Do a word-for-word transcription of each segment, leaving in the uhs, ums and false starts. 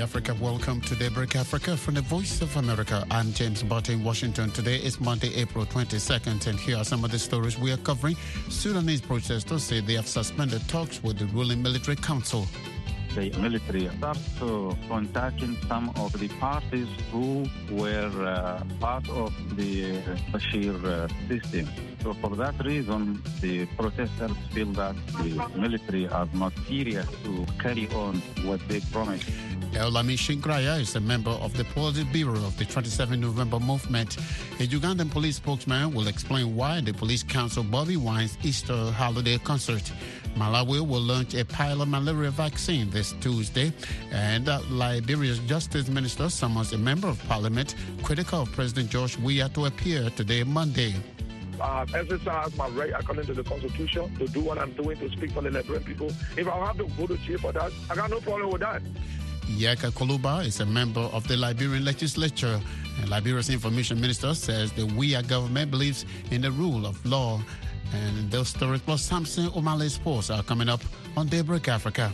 Africa. Welcome to Daybreak Africa from the Voice of America. I'm James Butte in Washington. Today is Monday, April twenty-second, and here are some of the stories we are covering. Sudanese protesters say they have suspended talks with the ruling military council. The military started uh, contacting some of the parties who were uh, part of the Bashir uh, system. So for that reason, the protesters feel that the military are not serious to carry on what they promised. Olami Shingraya is a member of the Politburo of the twenty-seventh of November movement. A Ugandan police spokesman will explain why the police cancelled Bobby Wine's Easter holiday concert. Malawi will launch a pilot malaria vaccine this Tuesday, and uh, Liberia's justice minister summons a member of parliament critical of President George Weah to appear today, Monday. Uh, exercise my right according to the Constitution to do what I'm doing, to speak for the Liberian people. If I have to go to jail for that, I got no problem with that. Yeka Koluba is a member of the Liberian legislature, and Liberia's information minister says the Weah government believes in the rule of law. And those stories plus Samson Omale Sports are coming up on Daybreak Africa.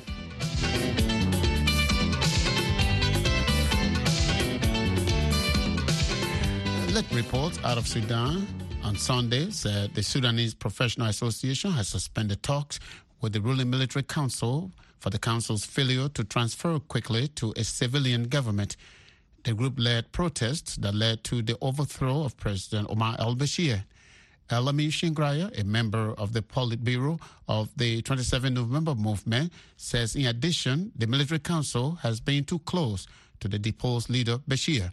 Let reports out of Sudan on Sunday said the Sudanese Professional Association has suspended talks with the ruling military council for the council's failure to transfer quickly to a civilian government. The group led protests that led to the overthrow of President Omar al-Bashir. Olami Shingraya, a member of the Politburo of the twenty-seventh of November movement, says in addition, the military council has been too close to the deposed leader Bashir.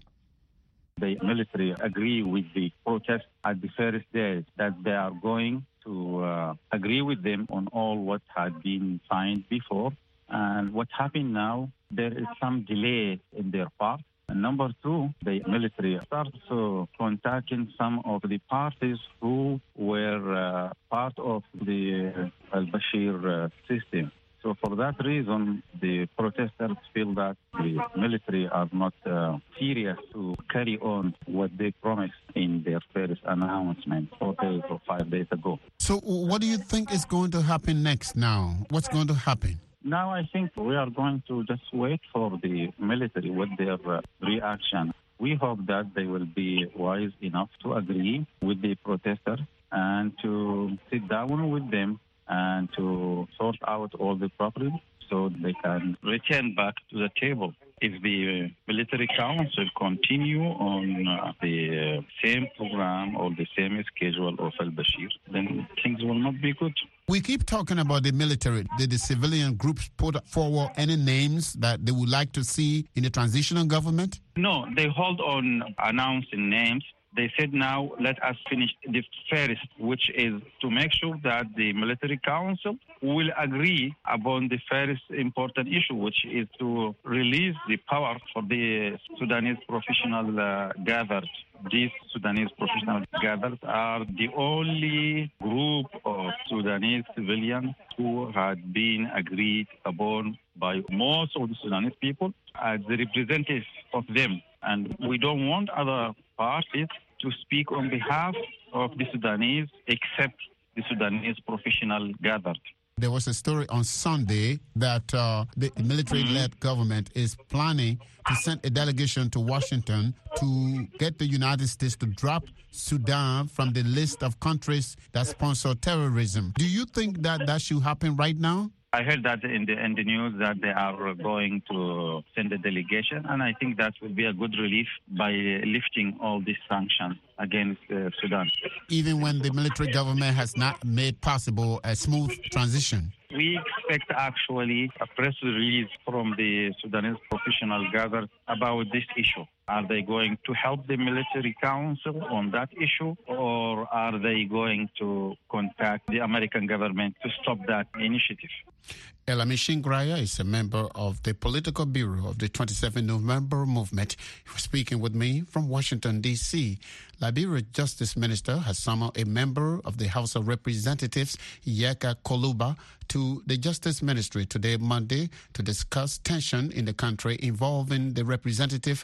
The military agree with the protest at the first day that they are going to uh, agree with them on all what had been signed before. And what happened now, there is some delay in their part. And number two, the military started uh, contacting some of the parties who were uh, part of the uh, al-Bashir uh, system. So for that reason, the protesters feel that the military are not uh, serious to carry on what they promised in their first announcement four days or five days ago. So what do you think is going to happen next now? What's going to happen? Now I think we are going to just wait for the military with their uh, reaction. We hope that they will be wise enough to agree with the protesters and to sit down with them and to sort out all the problems so they can return back to the table. If the military council continue on uh, the uh, same program or the same schedule of al-Bashir, then things will not be good. We keep talking about the military. Did the civilian groups put forward any names that they would like to see in the transitional government? No, they hold on announcing names. They said now, let us finish the first, which is to make sure that the military council will agree upon the first important issue, which is to release the power for the Sudanese professional uh, gathers. These Sudanese professional gathers are the only group of Sudanese civilians who had been agreed upon by most of the Sudanese people as the representatives of them. And we don't want other parties to speak on behalf of the Sudanese except the Sudanese professional gathered. There was a story on Sunday that uh, the military-led mm-hmm. government is planning to send a delegation to Washington to get the United States to drop Sudan from the list of countries that sponsor terrorism. Do you think that that should happen right now? I heard that in the, in the news that they are going to send a delegation, and I think that will be a good relief by lifting all these sanctions against uh, Sudan. Even when the military government has not made possible a smooth transition? We expect actually a press release from the Sudanese professional gathered about this issue. Are they going to help the military council on that issue, or are they going to contact the American government to stop that initiative? Olami Shingraya is a member of the Political Bureau of the twenty-seventh of November movement. He was speaking with me from Washington, D C Liberia Justice Minister has summoned a member of the House of Representatives, Yeka Koluba, to the Justice Ministry today, Monday, to discuss tension in the country involving the representative and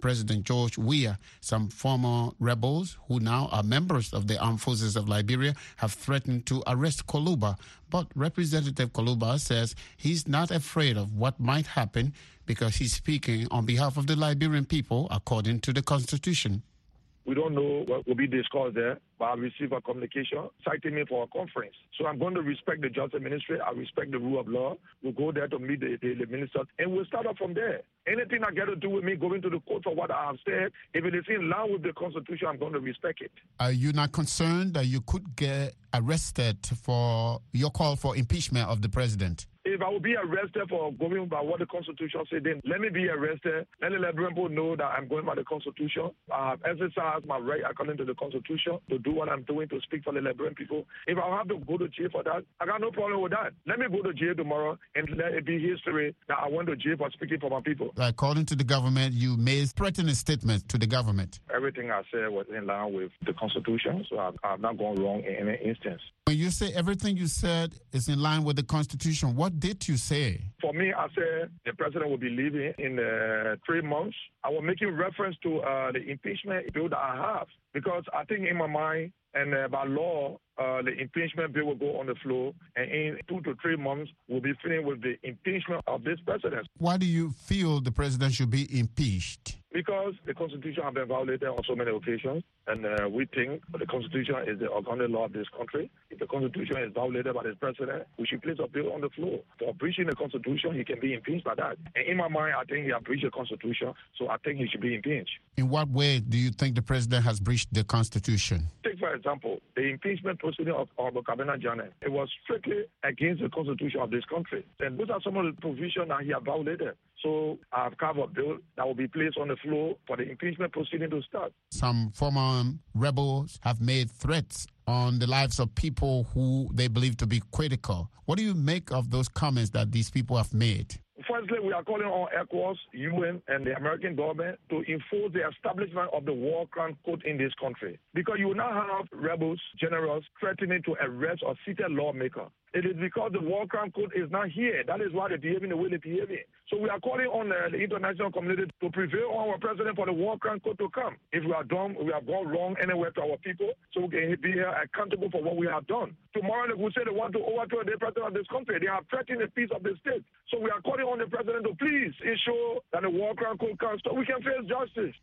President George Weah. Some former rebels who now are members of the armed forces of Liberia have threatened to arrest Koluba. But Representative Koluba says he's not afraid of what might happen because he's speaking on behalf of the Liberian people according to the Constitution. We don't know what will be discussed there, but I received a communication citing me for a conference. So I'm going to respect the Justice Ministry. I respect the rule of law. We'll go there to meet the, the, the minister, and we'll start off from there. Anything that got to do with me going to the court for what I have said, if it is in line with the Constitution, I'm going to respect it. Are you not concerned that you could get arrested for your call for impeachment of the president? If I will be arrested for going by what the Constitution said, then let me be arrested. Let the Liberian people know that I'm going by the Constitution. I have exercised my right according to the Constitution to do what I'm doing, to speak for the Liberian people. If I have to go to jail for that, I got no problem with that. Let me go to jail tomorrow and let it be history that I went to jail for speaking for my people. According to the government, you made threatening statements to the government. Everything I said was in line with the Constitution, so I've, I've not gone wrong in any instance. When you say everything you said is in line with the Constitution, what did you say? For me, I said the president will be leaving in uh, three months. I was making reference to uh, the impeachment bill that I have, because I think in my mind and uh, by law, uh, the impeachment bill will go on the floor, and in two to three months, we'll be finished with the impeachment of this president. Why do you feel the president should be impeached? Because the Constitution has been violated on so many occasions, and uh, we think the Constitution is the organic law of this country. If the Constitution is violated by this president, we should place a bill on the floor. For breaching the Constitution, he can be impeached by that. And in my mind, I think he has breached the Constitution, so I think he should be impeached. In what way do you think the president has breached the Constitution? Take, for example, the impeachment proceeding of Honorable Kabena Janneh. It was strictly against the Constitution of this country. And those are some of the provisions that he has violated. So I have carved a bill that will be placed on the floor for the impeachment proceeding to start. Some former rebels have made threats on the lives of people who they believe to be critical. What do you make of those comments that these people have made? Firstly, we are calling on ECOWAS, U N, and the American government to enforce the establishment of the war crime code in this country. Because you will not have rebels, generals, threatening to arrest or sit a lawmaker. It is because the war crime code is not here. That is why they're behaving the way they're behaving. So we are calling on uh, the international community to prevail on our president for the war crime code to come. If we are done, we have gone wrong anywhere to our people, so we can be here accountable for what we have done. Tomorrow, they will say they want to overthrow the president of this country. They have threatened the peace of the state. So we are calling on the president to please ensure that the war crime code comes so we can face justice.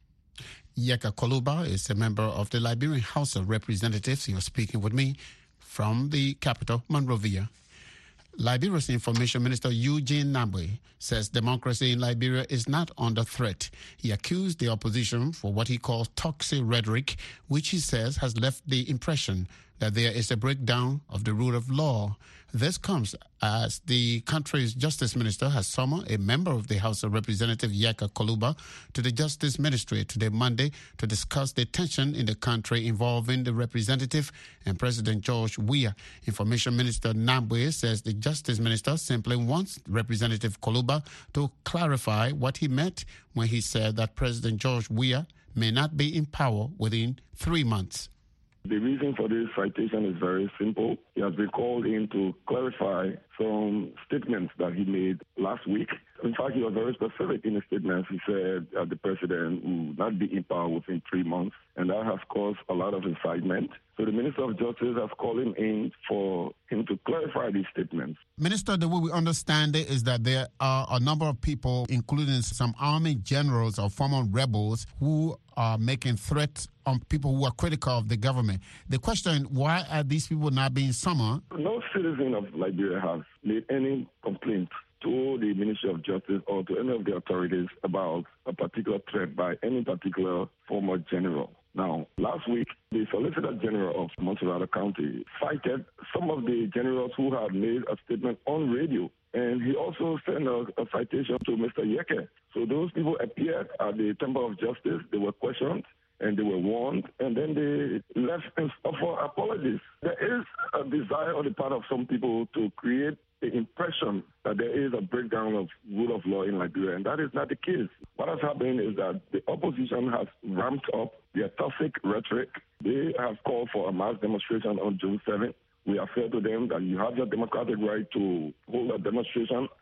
Yeka Koluba is a member of the Liberian House of Representatives. He was speaking with me from the capital, Monrovia. Liberia's Information Minister Eugene Nabwe says democracy in Liberia is not under threat. He accused the opposition for what he calls toxic rhetoric, which he says has left the impression that there is a breakdown of the rule of law. This comes as the country's Justice Minister has summoned a member of the House of Representatives, Yeka Koluba, to the Justice Ministry today, Monday, to discuss the tension in the country involving the representative and President George Weah. Information Minister Nabwe says the Justice Minister simply wants Representative Koluba to clarify what he meant when he said that President George Weah may not be in power within three months. The reason for this citation is very simple. He has been called in to clarify some statements that he made last week. In fact, he was very specific in his statements. He said that the president will not be in power within three months, and that has caused a lot of excitement. So the Minister of Justice has called him in for him to clarify these statements. Minister, the way we understand it is that there are a number of people, including some army generals or former rebels, who are making threats on people who are critical of the government. The question, why are these people not being summoned? No citizen of Liberia has made any complaint to the Ministry of Justice or to any of the authorities about a particular threat by any particular former general. Now, last week, the Solicitor General of Montserrat County cited some of the generals who had made a statement on radio, and he also sent a, a citation to Mister Yeke. So those people appeared at the Temple of Justice. They were questioned, and they were warned, and then they left and offer apologies. There is a desire on the part of some people to create the impression that there is a breakdown of rule of law in Liberia, and that is not the case. What has happened is that the opposition has ramped up their toxic rhetoric. They have called for a mass demonstration on June seventh. We have said to them that you have your democratic right to hold a demonstration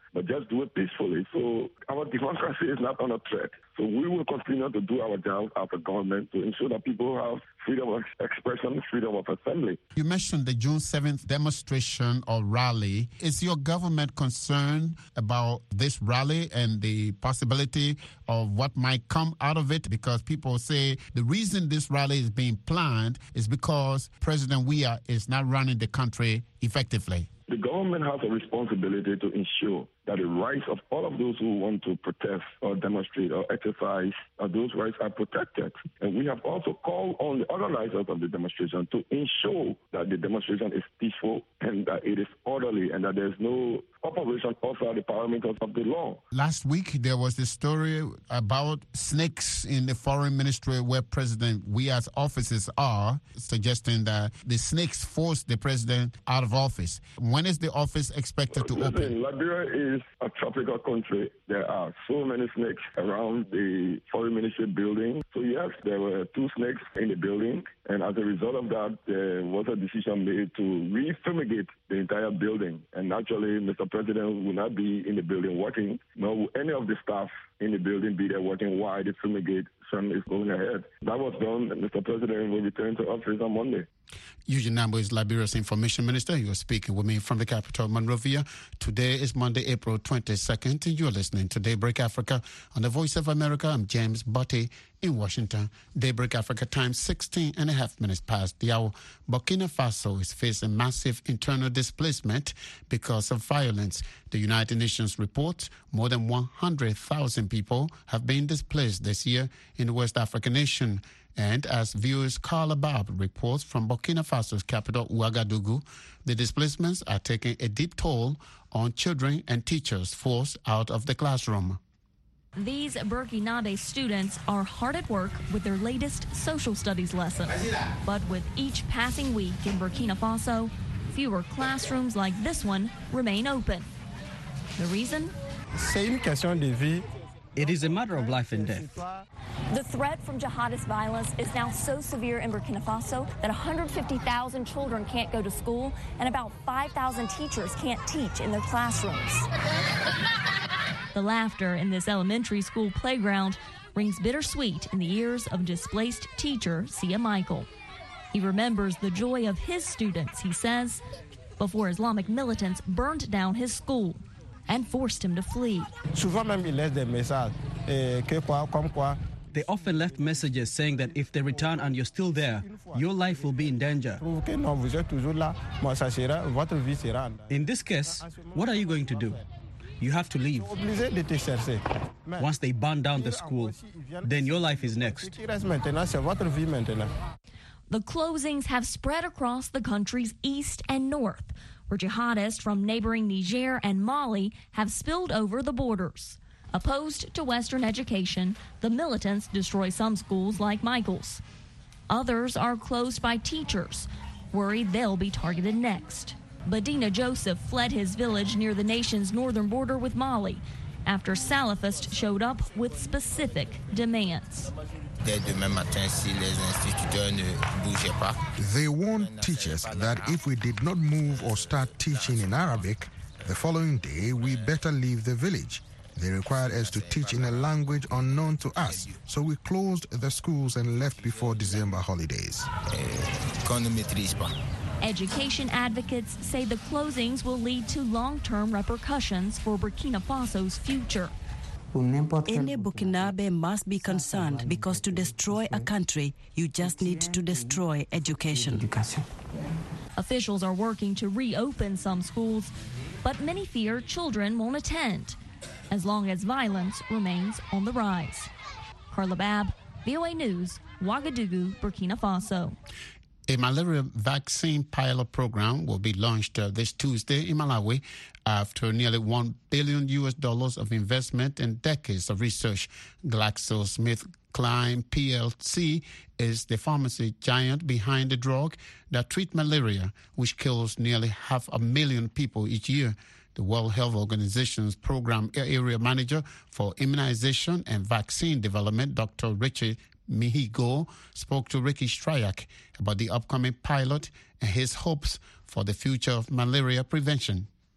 but just do it peacefully. So our democracy is not under threat. So we will continue to do our job as a government to ensure that people have freedom of expression, freedom of assembly. You mentioned the June seventh demonstration or rally. Is your government concerned about this rally and the possibility of what might come out of it? Because people say the reason this rally is being planned is because President Weah is not running the country effectively. The government has a responsibility to ensure that the rights of all of those who want to protest or demonstrate or exercise, uh, those rights are protected. And we have also called on the organizers of the demonstration to ensure that the demonstration is peaceful and that it is orderly and that there's no operation outside the parameters of the law. Last week, there was this story about snakes in the foreign ministry where President Weah's offices are, suggesting that the snakes forced the president out of office. When is the office expected to Listen, open? Liberia is a tropical country. There are so many snakes around the foreign ministry building. So yes, there were two snakes in the building. And as a result of that, there was a decision made to re-fumigate the entire building. And naturally, Mister President will not be in the building working, nor will any of the staff in the building be there working while the fumigation is going ahead. That was done, and Mister President will return to office on Monday. Eugene Nambo is Liberia's information minister. You're speaking with me from the capital, Monrovia. Today is Monday, April twenty-second, and you're listening to Daybreak Africa on the Voice of America. I'm James Botte in Washington. Daybreak Africa time, sixteen and a half minutes past the hour. Burkina Faso is facing massive internal displacement because of violence. The United Nations reports more than one hundred thousand people have been displaced this year in the West African nation. And as viewers Carla Bab reports from Burkina Faso's capital, Ouagadougou, the displacements are taking a deep toll on children and teachers forced out of the classroom. These Burkinabe students are hard at work with their latest social studies lesson. But with each passing week in Burkina Faso, fewer classrooms like this one remain open. The reason? It is a matter of life and death. The threat from jihadist violence is now so severe in Burkina Faso that one hundred fifty thousand children can't go to school and about five thousand teachers can't teach in their classrooms. The laughter in this elementary school playground rings bittersweet in the ears of displaced teacher Sia Michael. He remembers the joy of his students, he says, before Islamic militants burned down his school and forced him to flee. They often left messages saying that if they return and you're still there, your life will be in danger. In this case, what are you going to do? You have to leave. Once they burn down the school, then your life is next. The closings have spread across the country's east and north, where jihadists from neighboring Niger and Mali have spilled over the borders. Opposed to Western education, the militants destroy some schools like Michael's. Others are closed by teachers, worried they'll be targeted next. Badina Joseph fled his village near the nation's northern border with Mali after Salafists showed up with specific demands. They warned teachers that if we did not move or start teaching in Arabic, the following day we better leave the village. They required us to teach in a language unknown to us, so we closed the schools and left before December holidays. Education advocates say the closings will lead to long-term repercussions for Burkina Faso's future. Any Burkinabe must be concerned because to destroy a country, you just need to destroy education. Officials are working to reopen some schools, but many fear children won't attend as long as violence remains on the rise. Carla Bab, V O A News, Ouagadougou, Burkina Faso. A malaria vaccine pilot program will be launched uh, this Tuesday in Malawi after nearly one billion U S dollars of investment and decades of research. GlaxoSmithKline P L C is the pharmacy giant behind the drug that treats malaria, which kills nearly half a million people each year. The World Health Organization's program area manager for immunization and vaccine development, Doctor Richard Mihigo, spoke to Ricky Stryak about the upcoming pilot and his hopes for the future of malaria prevention.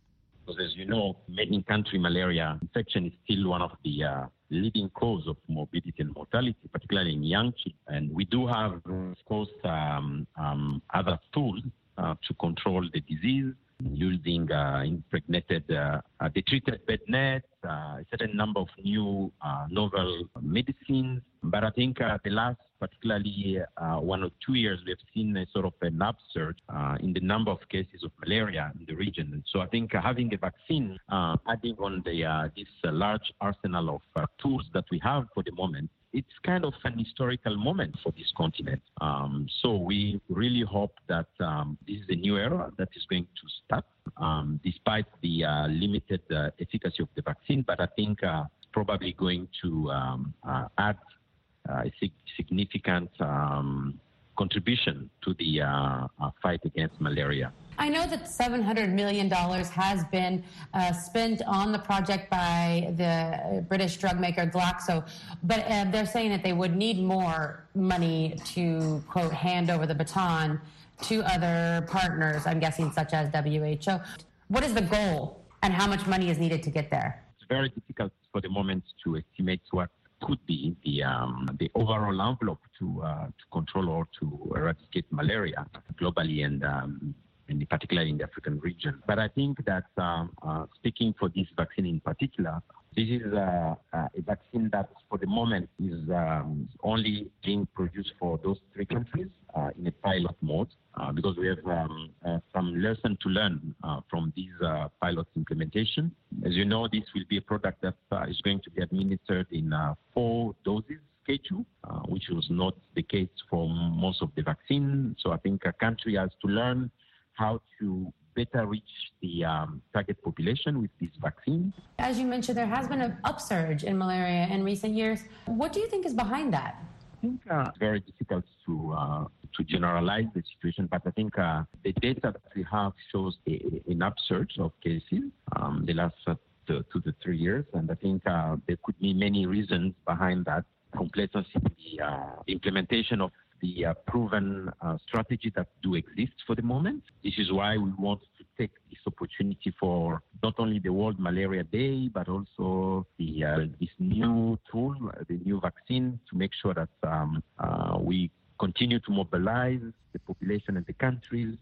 Because as you know, in-country malaria infection is still one of the uh, leading cause of morbidity and mortality, particularly in young children. And we do have, of course, um, um, other tools uh, to control the disease, using uh, impregnated, uh, uh, the treated bed nets, uh, a certain number of new uh, novel medicines. But I think uh, the last, particularly uh, one or two years, we have seen a sort of an upsurge uh, in the number of cases of malaria in the region. And so I think uh, having a vaccine, uh, adding on the uh, this uh, large arsenal of uh, tools that we have for the moment, it's kind of an historical moment for this continent. Um, so we really hope that um, this is a new era that is going to start, um, despite the uh, limited uh, efficacy of the vaccine. But I think uh, it's probably going to um, uh, add uh, a sig- significant um, contribution to the uh, uh, fight against malaria. I know that seven hundred million dollars has been uh, spent on the project by the British drug maker Glaxo, but uh, they're saying that they would need more money to, quote, hand over the baton to other partners, I'm guessing, such as W H O. What is the goal and how much money is needed to get there? It's very difficult for the moment to estimate what could be the um, the overall envelope to uh, to control or to eradicate malaria globally and um, and particularly in the African region. But I think that um, uh, speaking for this vaccine in particular, this is uh, uh, a vaccine that for the moment is um, only being produced for those three countries uh, in a pilot mode uh, because we have um, uh, some lesson to learn uh, from these uh, pilot implementation. As you know, this will be a product that uh, is going to be administered in uh, four doses schedule, uh, which was not the case for most of the vaccine. So I think a country has to learn how to better reach the um, target population with this vaccine. As you mentioned, there has been an upsurge in malaria in recent years. What do you think is behind that? I think uh, it's very difficult to uh, to generalize the situation, but I think uh, the data that we have shows a, an upsurge of cases um, the last uh, two to three years, and I think uh, there could be many reasons behind that. Complacency in the uh, implementation of the uh, proven uh, strategy that do exist for the moment. This is why we want to take this opportunity for not only the World Malaria Day, but also the uh, this new tool, the new vaccine, to make sure that um, uh, we continue to mobilize the population and the countries.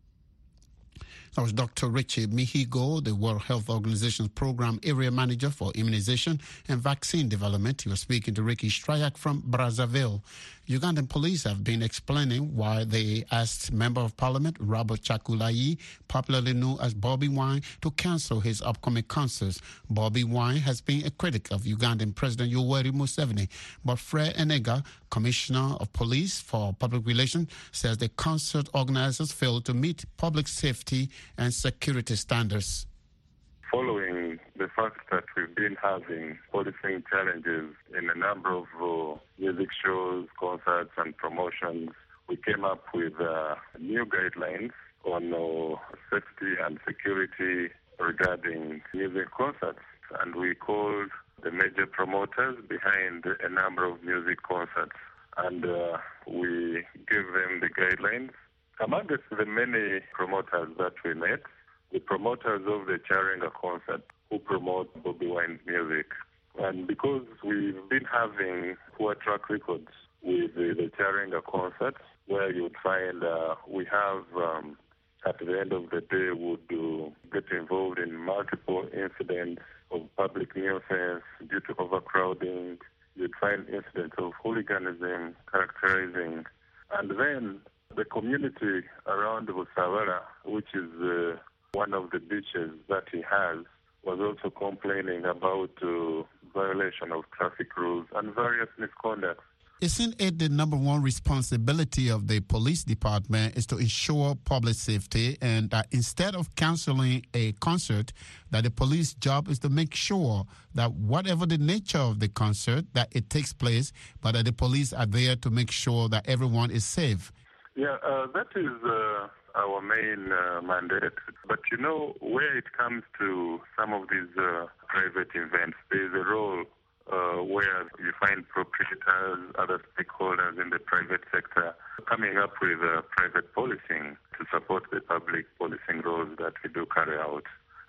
That was Doctor Richie Mihigo, the World Health Organization's Program Area Manager for Immunization and Vaccine Development. He was speaking to Ricky Stryak from Brazzaville. Ugandan police have been explaining why they asked Member of Parliament Robert Chakulai, popularly known as Bobby Wine, to cancel his upcoming concerts. Bobby Wine has been a critic of Ugandan President Yoweri Museveni, but Fred Enega, Commissioner of Police for Public Relations, says the concert organizers failed to meet public safety and security standards. Following the fact that we've been having policing challenges in a number of uh, music shows, concerts, and promotions, we came up with uh, new guidelines on uh, safety and security regarding music concerts. And we called the major promoters behind a number of music concerts. And uh, we gave them the guidelines. Amongst the many promoters that we met, the promoters of the Charenga concert who promote Bobby Wine's music. And because we've been having poor track records with the, the Charenga concerts, where you'd find uh, we have, um, at the end of the day, would uh, get involved in multiple incidents of public nuisance due to overcrowding. You'd find incidents of hooliganism characterizing. And then the community around Busawara, which is uh, one of the beaches that he has, was also complaining about uh, violation of traffic rules and various misconduct. Isn't it the number one responsibility of the police department is to ensure public safety, and that instead of canceling a concert, that the police job is to make sure that whatever the nature of the concert, that it takes place, but that the police are there to make sure that everyone is safe? Yeah, uh, that is uh, our main uh, mandate. But, you know, where it comes to some of these uh, private events, there is a role uh, where you find proprietors, other stakeholders in the private sector coming up with uh, private policing to support the public policing roles that we do carry out.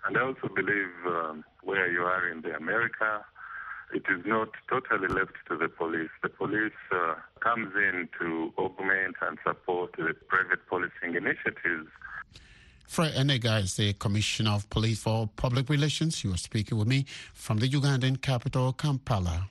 And I also believe um, where you are in the America, it is not totally left to the police. The police uh, comes in to augment and support the private policing initiatives. Fred Enega is the Commissioner of Police for Public Relations. You are speaking with me from the Ugandan capital, Kampala.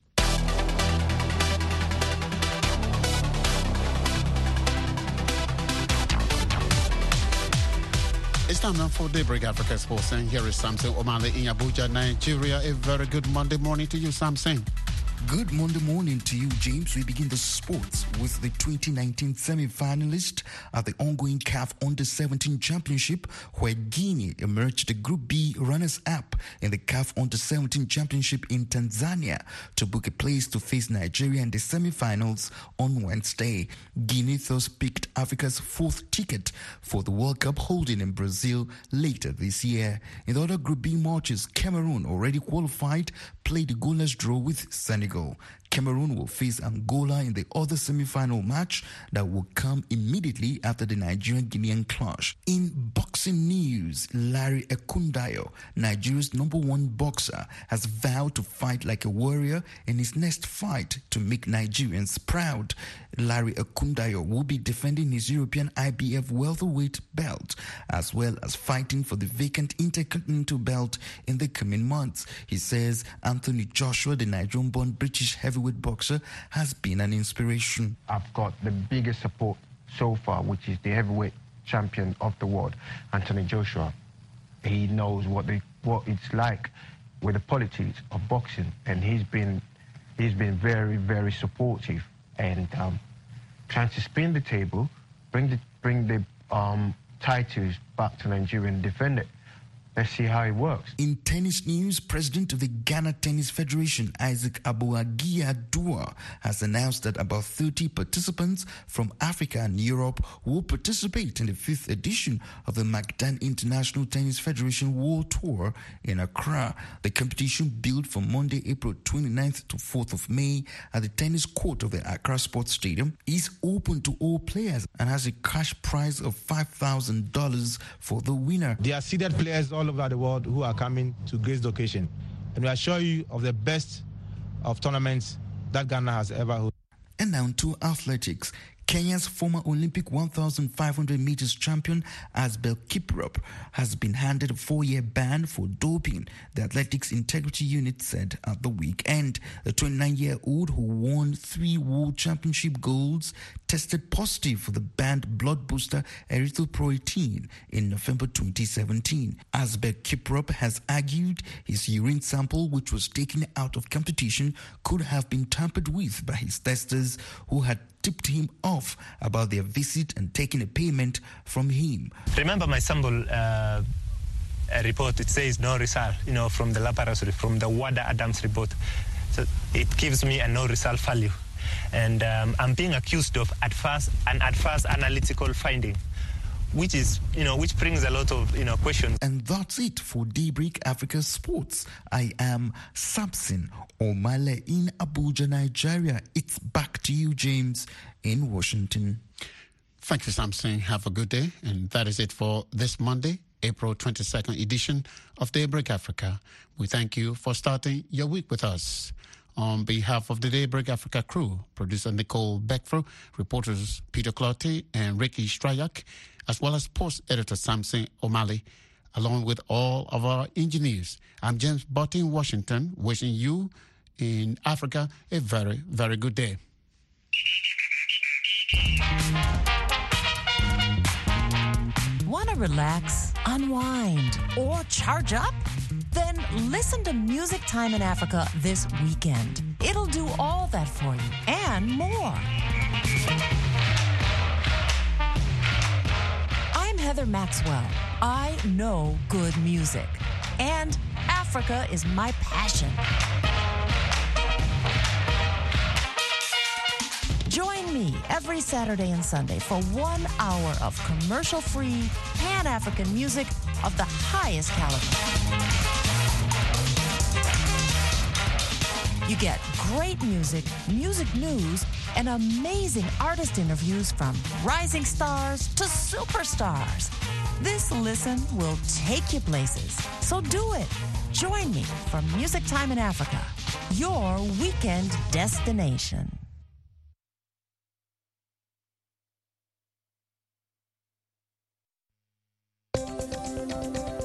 It's time now for Daybreak Africa Sports, and here is Samson Omale in Abuja, Nigeria. A very good Monday morning to you, Samson. Good Monday morning to you, James. We begin the sports with the twenty nineteen semi-finalist at the ongoing C A F Under seventeen Championship, where Guinea emerged the Group B runners-up in the C A F Under seventeen Championship in Tanzania to book a place to face Nigeria in the semi-finals on Wednesday. Guinea thus picked Africa's fourth ticket for the World Cup holding in Brazil later this year. In the other Group B matches, Cameroon, already qualified, played a goalless draw with Senegal. Cameroon will face Angola in the other semi-final match that will come immediately after the Nigerian-Guinean clash. In boxing news, Larry Ekundayo, Nigeria's number one boxer, has vowed to fight like a warrior in his next fight to make Nigerians proud. Larry Ekundayo will be defending his European I B F welterweight belt, as well as fighting for the vacant Intercontinental belt in the coming months. He says Anthony Joshua, the Nigerian-born British heavyweight boxer, has been an inspiration. I've got the biggest support so far, which is the heavyweight champion of the world, Anthony Joshua. He knows what the what it's like with the politics of boxing, and he's been he's been very, very supportive and um, trying to spin the table, bring the bring the um, titles back to Nigeria and defend it. Let's see how it works. In tennis news, President of the Ghana Tennis Federation, Isaac Abuagia-Dua, has announced that about thirty participants from Africa and Europe will participate in the fifth edition of the Magdan International Tennis Federation World Tour in Accra. The competition, billed from Monday, April twenty-ninth to fourth of May at the tennis court of the Accra Sports Stadium, is open to all players and has a cash prize of five thousand dollars for the winner. There are seeded players all over the world who are coming to grace the occasion, and we assure you of the best of tournaments that Ghana has ever held. And now to athletics. Kenya's former Olympic one thousand five hundred meters champion Asbel Kiprop has been handed a four-year ban for doping, the Athletics Integrity Unit said at the weekend. The twenty-nine-year-old, who won three World Championship golds, tested positive for the banned blood booster erythropoietin in November twenty seventeen. Asbel Kiprop has argued his urine sample, which was taken out of competition, could have been tampered with by his testers, who had tipped him off about their visit and taking a payment from him. Remember my sample uh, report, it says no result, you know, from the laboratory, from the Wada Adams report. So it gives me a no result value. And um, I'm being accused of adverse, an adverse analytical finding, which is, you know, which brings a lot of, you know, questions. And that's it for Daybreak Africa Sports. I am Samson Omale in Abuja, Nigeria. It's back to you, James, in Washington. Thank you, Samson. Have a good day. And that is it for this Monday, April twenty-second edition of Daybreak Africa. We thank you for starting your week with us. On behalf of the Daybreak Africa crew, producer Nicole Beckfro, reporters Peter Clottey and Ricky Strayak, as well as sports editor Samson Omale, along with all of our engineers. I'm James Botti in Washington, wishing you in Africa a very, very good day. Want to relax, unwind, or charge up? Then listen to Music Time in Africa this weekend. It'll do all that for you and more. I'm Heather Maxwell. I know good music, and Africa is my passion. Join me every Saturday and Sunday for one hour of commercial-free, Pan-African music of the highest caliber. You get great music, music news, and amazing artist interviews from rising stars to superstars. This listen will take you places. So do it. Join me for Music Time in Africa, your weekend destination.